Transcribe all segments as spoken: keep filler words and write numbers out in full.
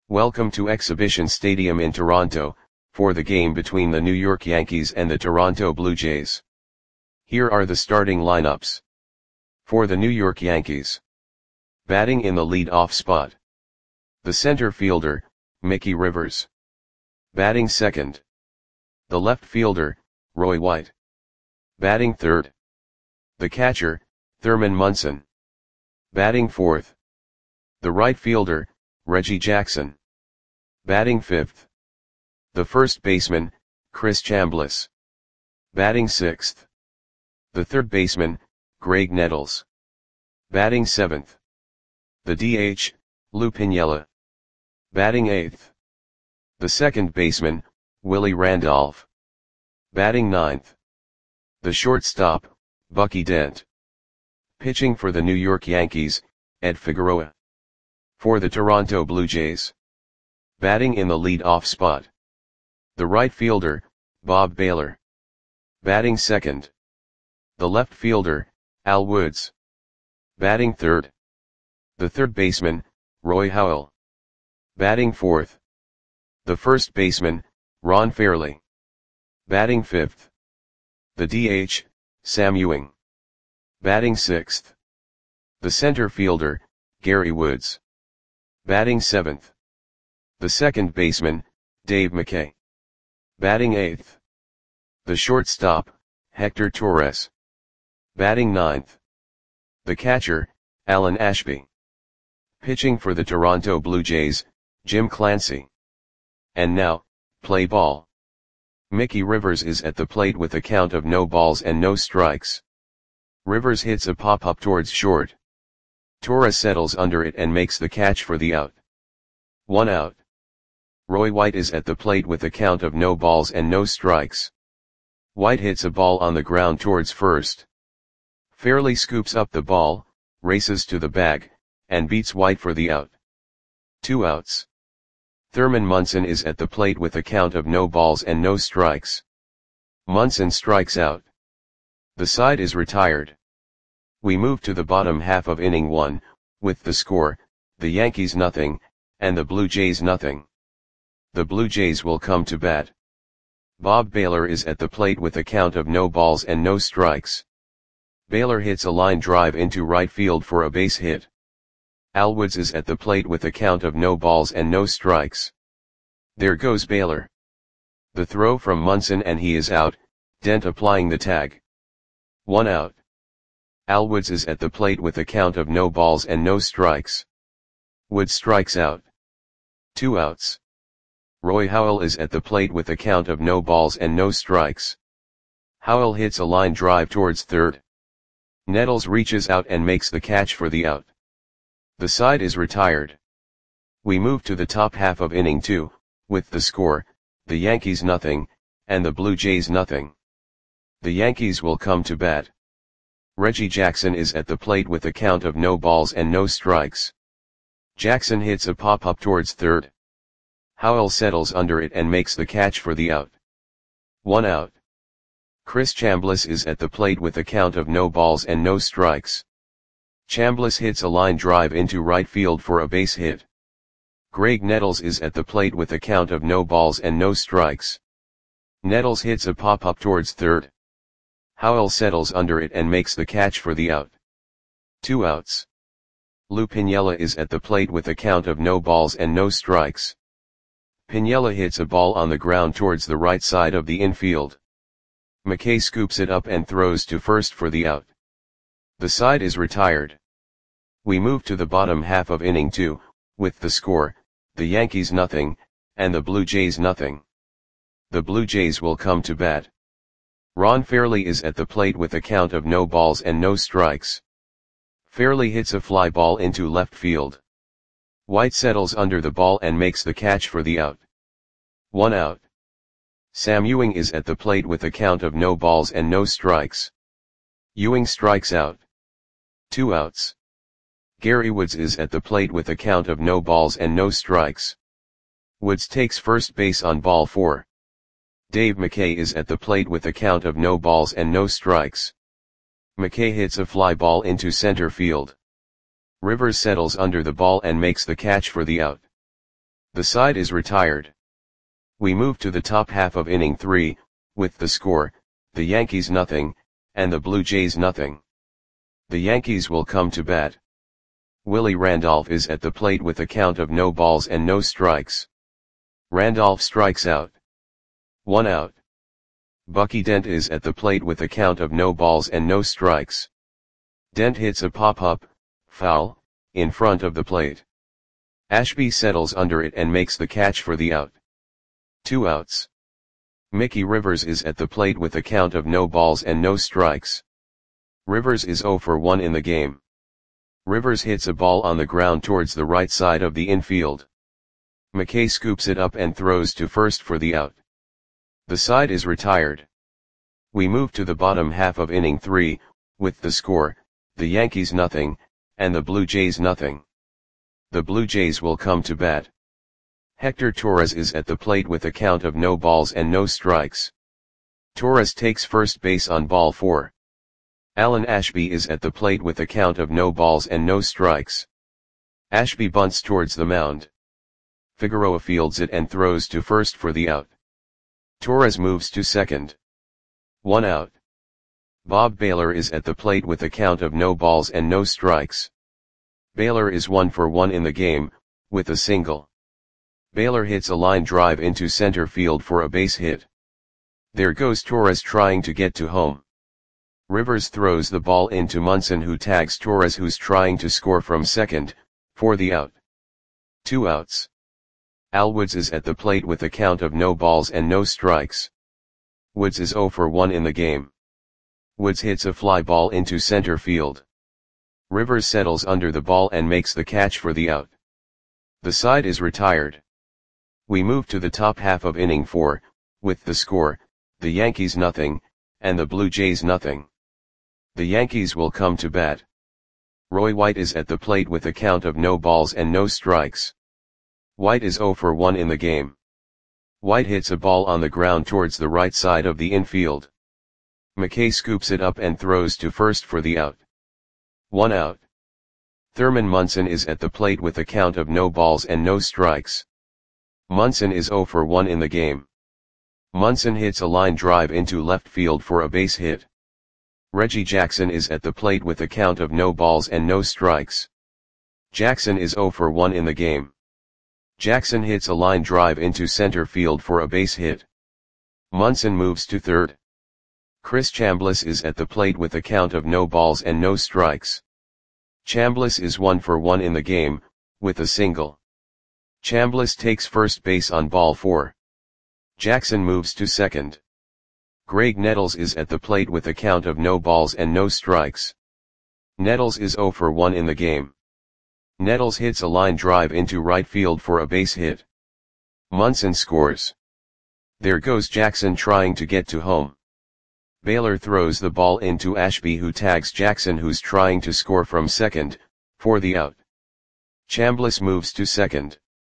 Welcome to Exhibition Stadium in Toronto, for the game between the New York Yankees and the Toronto Blue Jays. Here are the starting lineups. For the New York Yankees. Batting in the lead-off spot. The center fielder, Mickey Rivers. Batting second. The left fielder, Roy White. Batting third. The catcher, Thurman Munson. Batting fourth. The right fielder, Reggie Jackson. Batting fifth. The first baseman, Chris Chambliss. Batting sixth. The third baseman, Graig Nettles. Batting seventh. The D H, Lou Piniella. Batting eighth. The second baseman, Willie Randolph. Batting ninth. The shortstop, Bucky Dent. Pitching for the New York Yankees, Ed Figueroa. For the Toronto Blue Jays. Batting in the lead-off spot. The right fielder, Bob Baylor. Batting second. The left fielder, Al Woods. Batting third. The third baseman, Roy Howell. Batting fourth. The first baseman, Ron Fairly. Batting fifth. The D H, Sam Ewing. Batting sixth. The center fielder, Gary Woods. Batting seventh. The second baseman, Dave McKay. Batting eighth. The shortstop, Hector Torres. Batting ninth. The catcher, Alan Ashby. Pitching for the Toronto Blue Jays, Jim Clancy. And now, play ball. Mickey Rivers is at the plate with a count of no balls and no strikes. Rivers hits a pop-up towards short. Torres settles under it and makes the catch for the out. One out. Roy White is at the plate with a count of no balls and no strikes. White hits a ball on the ground towards first. Fairly scoops up the ball, races to the bag, and beats White for the out. Two outs. Thurman Munson is at the plate with a count of no balls and no strikes. Munson strikes out. The side is retired. We move to the bottom half of inning one, with the score, the Yankees nothing, and the Blue Jays nothing. The Blue Jays will come to bat. Bob Baylor is at the plate with a count of no balls and no strikes. Baylor hits a line drive into right field for a base hit. Al Woods is at the plate with a count of no balls and no strikes. There goes Baylor. The throw from Munson and he is out, Dent applying the tag. One out. Al Woods is at the plate with a count of no balls and no strikes. Woods strikes out. Two outs. Roy Howell is at the plate with a count of no balls and no strikes. Howell hits a line drive towards third. Nettles reaches out and makes the catch for the out. The side is retired. We move to the top half of inning two, with the score, the Yankees nothing, and the Blue Jays nothing. The Yankees will come to bat. Reggie Jackson is at the plate with a count of no balls and no strikes. Jackson hits a pop-up towards third. Howell settles under it and makes the catch for the out. One out. Chris Chambliss is at the plate with a count of no balls and no strikes. Chambliss hits a line drive into right field for a base hit. Graig Nettles is at the plate with a count of no balls and no strikes. Nettles hits a pop-up towards third. Howell settles under it and makes the catch for the out. Two outs. Lou Piniella is at the plate with a count of no balls and no strikes. Piniella hits a ball on the ground towards the right side of the infield. McKay scoops it up and throws to first for the out. The side is retired. We move to the bottom half of inning two, with the score, the Yankees nothing, and the Blue Jays nothing. The Blue Jays will come to bat. Ron Fairly is at the plate with a count of no balls and no strikes. Fairly hits a fly ball into left field. White settles under the ball and makes the catch for the out. One out. Sam Ewing is at the plate with a count of no balls and no strikes. Ewing strikes out. Two outs. Gary Woods is at the plate with a count of no balls and no strikes. Woods takes first base on ball four. Dave McKay is at the plate with a count of no balls and no strikes. McKay hits a fly ball into center field. Rivers settles under the ball and makes the catch for the out. The side is retired. We move to the top half of inning three, with the score, the Yankees nothing, and the Blue Jays nothing. The Yankees will come to bat. Willie Randolph is at the plate with a count of no balls and no strikes. Randolph strikes out. One out. Bucky Dent is at the plate with a count of no balls and no strikes. Dent hits a pop-up, foul, in front of the plate. Ashby settles under it and makes the catch for the out. Two outs. Mickey Rivers is at the plate with a count of no balls and no strikes. Rivers is oh for one in the game. Rivers hits a ball on the ground towards the right side of the infield. McKay scoops it up and throws to first for the out. The side is retired. We move to the bottom half of inning three, with the score, the Yankees nothing, and the Blue Jays nothing. The Blue Jays will come to bat. Hector Torres is at the plate with a count of no balls and no strikes. Torres takes first base on ball four. Alan Ashby is at the plate with a count of no balls and no strikes. Ashby bunts towards the mound. Figueroa fields it and throws to first for the out. Torres moves to second. One out. Bob Baylor is at the plate with a count of no balls and no strikes. Baylor is one for one in the game, with a single. Baylor hits a line drive into center field for a base hit. There goes Torres trying to get to home. Rivers throws the ball into Munson, who tags Torres, who's trying to score from second, for the out. Two outs. Al Woods is at the plate with a count of no balls and no strikes. Woods is oh for one in the game. Woods hits a fly ball into center field. Rivers settles under the ball and makes the catch for the out. The side is retired. We move to the top half of inning four, with the score, the Yankees nothing, and the Blue Jays nothing. The Yankees will come to bat. Roy White is at the plate with a count of no balls and no strikes. White is oh for one in the game. White hits a ball on the ground towards the right side of the infield. McKay scoops it up and throws to first for the out. One out. Thurman Munson is at the plate with a count of no balls and no strikes. Munson is oh for one in the game. Munson hits a line drive into left field for a base hit. Reggie Jackson is at the plate with a count of no balls and no strikes. Jackson is oh for one in the game. Jackson hits a line drive into center field for a base hit. Munson moves to third. Chris Chambliss is at the plate with a count of no balls and no strikes. Chambliss is one for one in the game, with a single. Chambliss takes first base on ball four. Jackson moves to second. Greg Nettles is at the plate with a count of no balls and no strikes. Nettles is oh for one in the game. Nettles hits a line drive into right field for a base hit. Munson scores. There goes Jackson trying to get to home. Baylor throws the ball into Ashby, who tags Jackson, who's trying to score from second, for the out. Chambliss moves to second.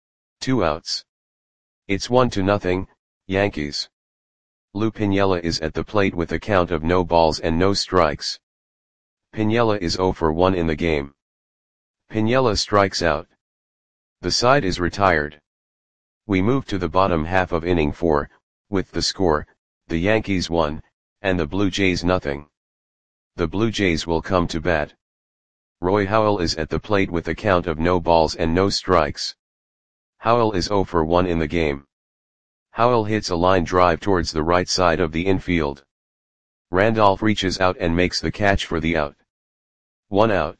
Two outs. It's one to nothing, Yankees. Lou Piniella is at the plate with a count of no balls and no strikes. Piniella is oh for one in the game. Piniella strikes out. The side is retired. We move to the bottom half of inning four, with the score, the Yankees one, and the Blue Jays nothing. The Blue Jays will come to bat. Roy Howell is at the plate with a count of no balls and no strikes. Howell is oh for one in the game. Howell hits a line drive towards the right side of the infield. Randolph reaches out and makes the catch for the out. One out.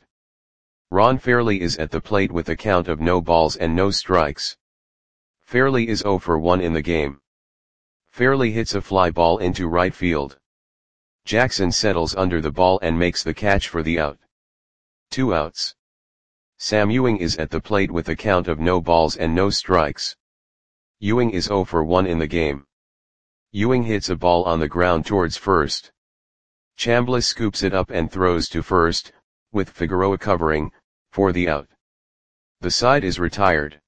Ron Fairley is at the plate with a count of no balls and no strikes. Fairley is oh for one in the game. Fairley hits a fly ball into right field. Jackson settles under the ball and makes the catch for the out. Two outs. Sam Ewing is at the plate with a count of no balls and no strikes. Ewing is oh for one in the game. Ewing hits a ball on the ground towards first. Chambliss scoops it up and throws to first, with Figueroa covering, for the out. The side is retired.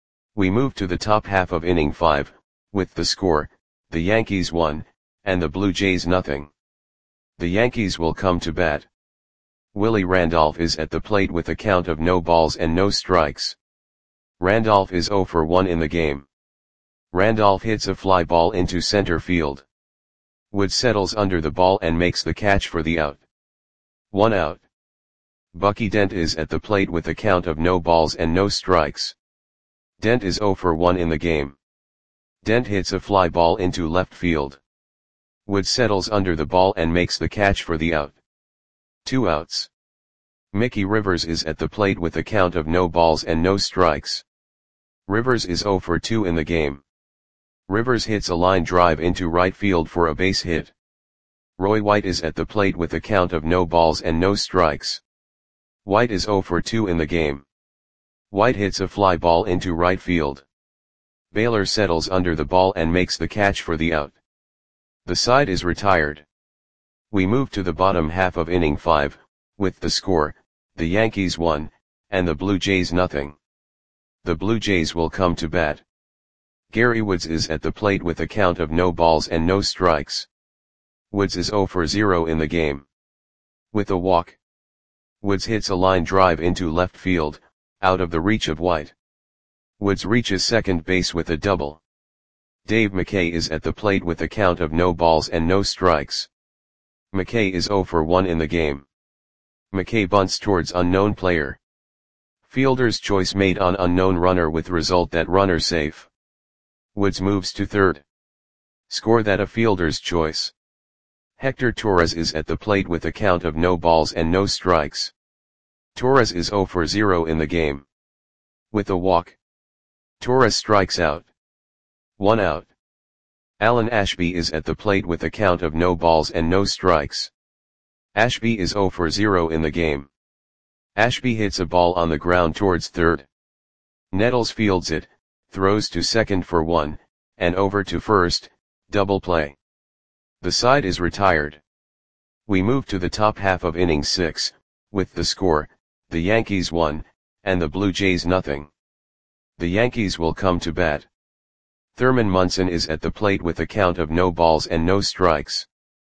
We move to the top half of inning five, with the score, the Yankees one, and the Blue Jays nothing. The Yankees will come to bat. Willie Randolph is at the plate with a count of no balls and no strikes. Randolph is zero for one in the game. Randolph hits a fly ball into center field. Woods settles under the ball and makes the catch for the out. One out. Bucky Dent is at the plate with a count of no balls and no strikes. Dent is zero for one in the game. Dent hits a fly ball into left field. Woods settles under the ball and makes the catch for the out. Two outs. Mickey Rivers is at the plate with a count of no balls and no strikes. Rivers is zero for two in the game. Rivers hits a line drive into right field for a base hit. Roy White is at the plate with a count of no balls and no strikes. White is zero for two in the game. White hits a fly ball into right field. Baylor settles under the ball and makes the catch for the out. The side is retired. We move to the bottom half of inning five, with the score, the Yankees one, and the Blue Jays nothing. The Blue Jays will come to bat. Gary Woods is at the plate with a count of no balls and no strikes. Woods is zero for zero in the game. With a walk. Woods hits a line drive into left field, out of the reach of White. Woods reaches second base with a double. Dave McKay is at the plate with a count of no balls and no strikes. McKay is zero for one in the game. McKay bunts towards unknown player. Fielder's choice made on unknown runner with result that runner safe. Woods moves to third. Score that a fielder's choice. Hector Torres is at the plate with a count of no balls and no strikes. Torres is zero for zero in the game. With a walk. Torres strikes out. One out. Alan Ashby is at the plate with a count of no balls and no strikes. Ashby is zero for zero in the game. Ashby hits a ball on the ground towards third. Nettles fields it, throws to second for one, and over to first, double play. The side is retired. We move to the top half of inning six, with the score, the Yankees one, and the Blue Jays nothing. The Yankees will come to bat. Thurman Munson is at the plate with a count of no balls and no strikes.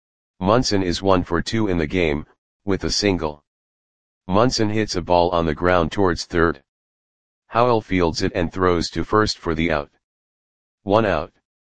Munson is one for two in the game, with a single. Munson hits a ball on the ground towards third. Howell fields it and throws to first for the out. One out.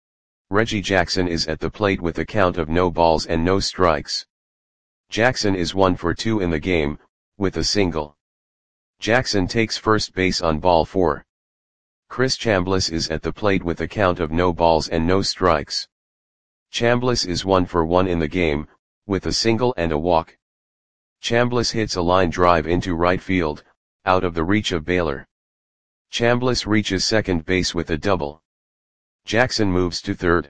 Reggie Jackson is at the plate with a count of no balls and no strikes. Jackson is one for two in the game, with a single. Jackson takes first base on ball four. Chris Chambliss is at the plate with a count of no balls and no strikes. Chambliss is one for one in the game, with a single and a walk. Chambliss hits a line drive into right field, out of the reach of Baylor. Chambliss reaches second base with a double. Jackson moves to third.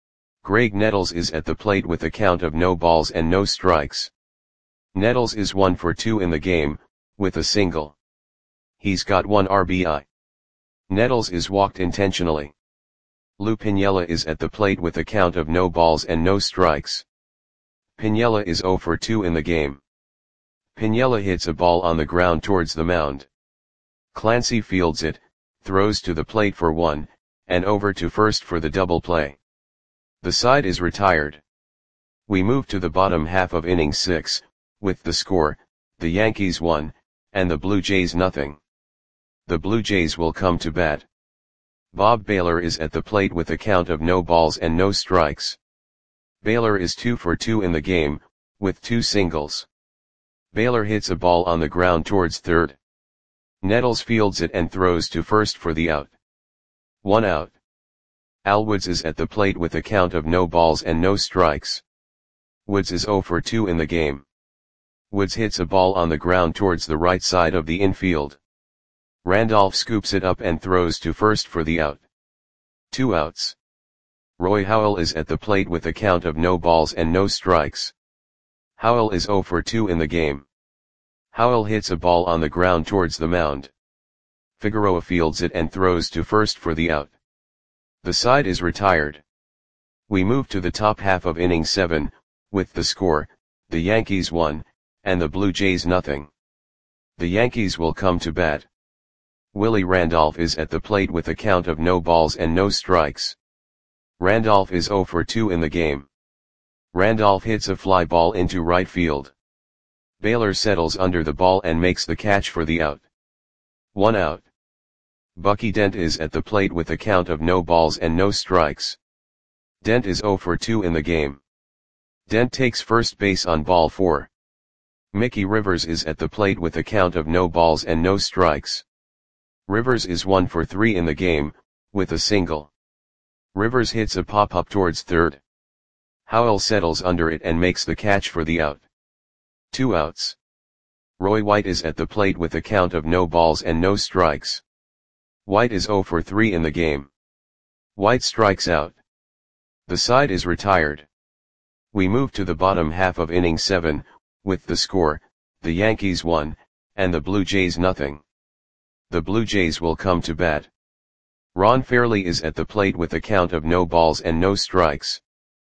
Greg Nettles is at the plate with a count of no balls and no strikes. Nettles is one for two in the game, with a single. He's got one R B I. Nettles is walked intentionally. Lou Piniella is at the plate with a count of no balls and no strikes. Piniella is zero for two in the game. Piniella hits a ball on the ground towards the mound. Clancy fields it, throws to the plate for one, and over to first for the double play. The side is retired. We move to the bottom half of inning six, with the score, the Yankees one, and the Blue Jays nothing. The Blue Jays will come to bat. Bob Baylor is at the plate with a count of no balls and no strikes. Baylor is two for two in the game, with two singles. Baylor hits a ball on the ground towards third. Nettles fields it and throws to first for the out. One out. Al Woods is at the plate with a count of no balls and no strikes. Woods is zero for two in the game. Woods hits a ball on the ground towards the right side of the infield. Randolph scoops it up and throws to first for the out. Two outs. Roy Howell is at the plate with a count of no balls and no strikes. Howell is zero for two in the game. Howell hits a ball on the ground towards the mound. Figueroa fields it and throws to first for the out. The side is retired. We move to the top half of inning seven, with the score, the Yankees one, and the Blue Jays nothing. The Yankees will come to bat. Willie Randolph is at the plate with a count of no balls and no strikes. Randolph is zero for two in the game. Randolph hits a fly ball into right field. Baylor settles under the ball and makes the catch for the out. One out. Bucky Dent is at the plate with a count of no balls and no strikes. Dent is zero for two in the game. Dent takes first base on ball four. Mickey Rivers is at the plate with a count of no balls and no strikes. Rivers is one for three in the game, with a single. Rivers hits a pop-up towards third. Howell settles under it and makes the catch for the out. Two outs. Roy White is at the plate with a count of no balls and no strikes. White is zero for three in the game. White strikes out. The side is retired. We move to the bottom half of inning seven, with the score, the Yankees one, and the Blue Jays nothing. The Blue Jays will come to bat. Ron Fairly is at the plate with a count of no balls and no strikes.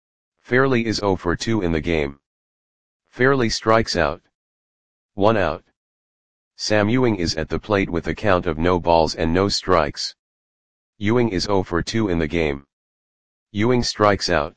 Fairly is zero for two in the game. Fairly strikes out. One out. Sam Ewing is at the plate with a count of no balls and no strikes. Ewing is zero for two in the game. Ewing strikes out.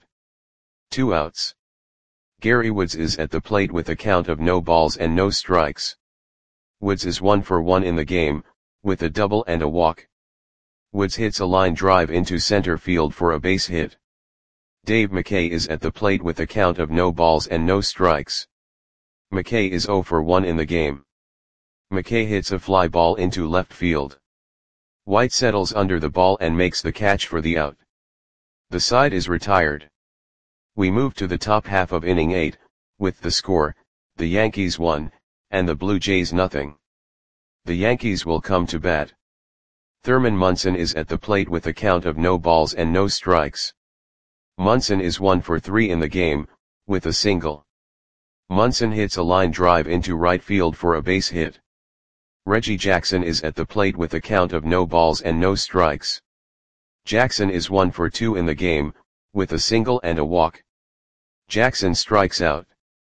Two outs. Gary Woods is at the plate with a count of no balls and no strikes. Woods is one for one in the game, with a double and a walk. Woods hits a line drive into center field for a base hit. Dave McKay is at the plate with a count of no balls and no strikes. McKay is zero for one in the game. McKay hits a fly ball into left field. White settles under the ball and makes the catch for the out. The side is retired. We move to the top half of inning eight, with the score, the Yankees one, and the Blue Jays nothing. The Yankees will come to bat. Thurman Munson is at the plate with a count of no balls and no strikes. Munson is one for three in the game, with a single. Munson hits a line drive into right field for a base hit. Reggie Jackson is at the plate with a count of no balls and no strikes. Jackson is one for two in the game, with a single and a walk. Jackson strikes out.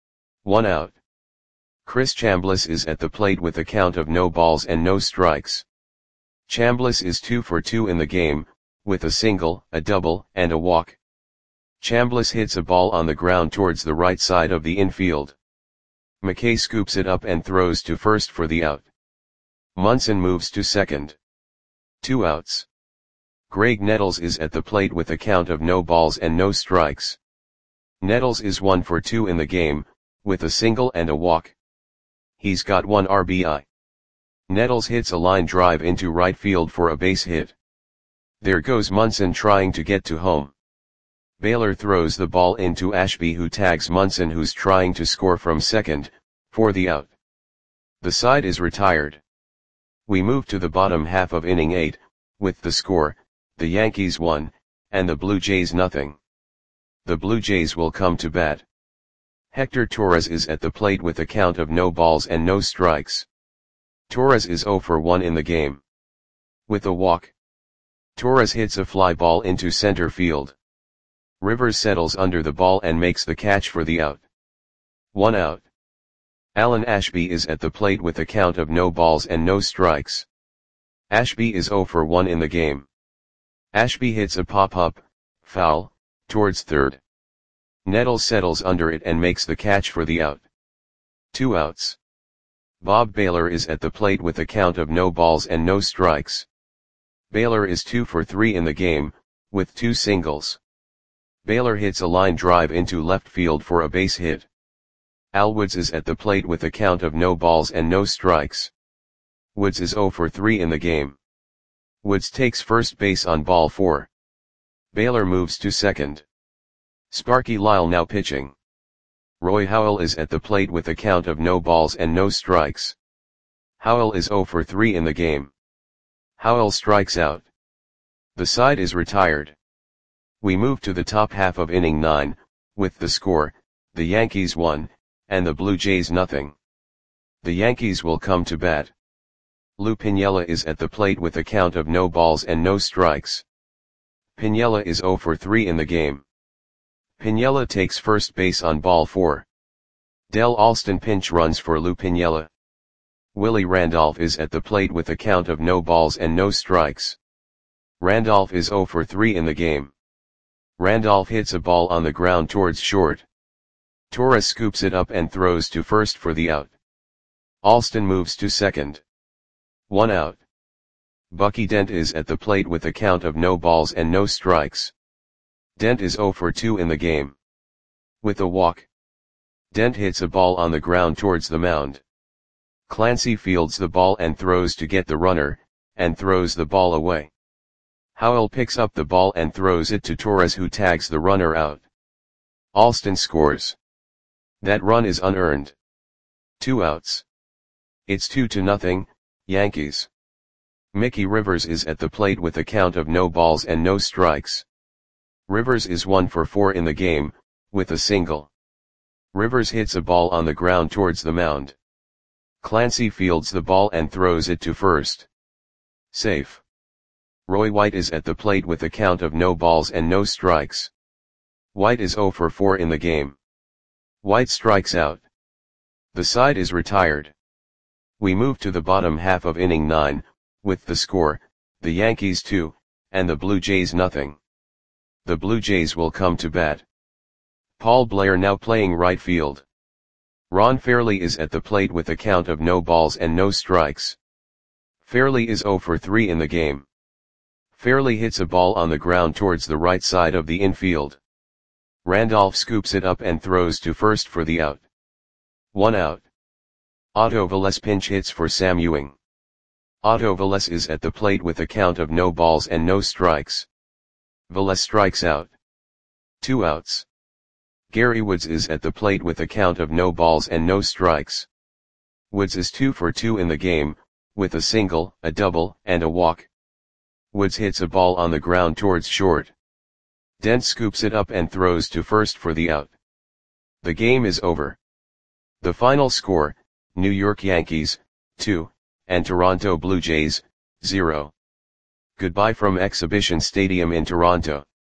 One out. Chris Chambliss is at the plate with a count of no balls and no strikes. Chambliss is two for two in the game, with a single, a double, and a walk. Chambliss hits a ball on the ground towards the right side of the infield. McKay scoops it up and throws to first for the out. Munson moves to second. Two outs. Greg Nettles is at the plate with a count of no balls and no strikes. Nettles is one for two in the game, with a single and a walk. He's got one R B I. Nettles hits a line drive into right field for a base hit. There goes Munson trying to get to home. Baylor throws the ball into Ashby, who tags Munson, who's trying to score from second, for the out. The side is retired. We move to the bottom half of inning eight, with the score, the Yankees one, and the Blue Jays nothing. The Blue Jays will come to bat. Hector Torres is at the plate with a count of no balls and no strikes. Torres is zero for one in the game. With a walk. Torres hits a fly ball into center field. Rivers settles under the ball and makes the catch for the out. One out. Alan Ashby is at the plate with a count of no balls and no strikes. Ashby is zero for one in the game. Ashby hits a pop-up, foul, towards third. Nettles settles under it and makes the catch for the out. Two outs. Bob Baylor is at the plate with a count of no balls and no strikes. Baylor is two for three in the game, with two singles. Baylor hits a line drive into left field for a base hit. Al Woods is at the plate with a count of no balls and no strikes. Woods is zero for three in the game. Woods takes first base on ball four. Baylor moves to second. Sparky Lyle now pitching. Roy Howell is at the plate with a count of no balls and no strikes. Howell is zero for three in the game. Howell strikes out. The side is retired. We move to the top half of inning nine, with the score, the Yankees one, and the Blue Jays nothing. The Yankees will come to bat. Lou Piniella is at the plate with a count of no balls and no strikes. Piniella is zero for three in the game. Piniella takes first base on ball four. Del Alston pinch runs for Lou Piniella. Willie Randolph is at the plate with a count of no balls and no strikes. Randolph is zero for three in the game. Randolph hits a ball on the ground towards short. Torres scoops it up and throws to first for the out. Alston moves to second. One out. Bucky Dent is at the plate with a count of no balls and no strikes. Dent is zero for two in the game. With a walk, Dent hits a ball on the ground towards the mound. Clancy fields the ball and throws to get the runner, and throws the ball away. Howell picks up the ball and throws it to Torres, who tags the runner out. Alston scores. That run is unearned. Two outs. It's two to nothing, Yankees. Mickey Rivers is at the plate with a count of no balls and no strikes. Rivers is one for four in the game, with a single. Rivers hits a ball on the ground towards the mound. Clancy fields the ball and throws it to first. Safe. Roy White is at the plate with a count of no balls and no strikes. White is zero for four in the game. White strikes out. The side is retired. We move to the bottom half of inning nine, with the score, the Yankees two, and the Blue Jays nothing. The Blue Jays will come to bat. Paul Blair now playing right field. Ron Fairly is at the plate with a count of no balls and no strikes. Fairly is zero for three in the game. Fairly hits a ball on the ground towards the right side of the infield. Randolph scoops it up and throws to first for the out. One out. Otto Velez pinch hits for Sam Ewing. Otto Velez is at the plate with a count of no balls and no strikes. Velez strikes out. Two outs. Gary Woods is at the plate with a count of no balls and no strikes. Woods is two for two in the game, with a single, a double, and a walk. Woods hits a ball on the ground towards short. Dent scoops it up and throws to first for the out. The game is over. The final score, New York Yankees, two, and Toronto Blue Jays, zero. Goodbye from Exhibition Stadium in Toronto.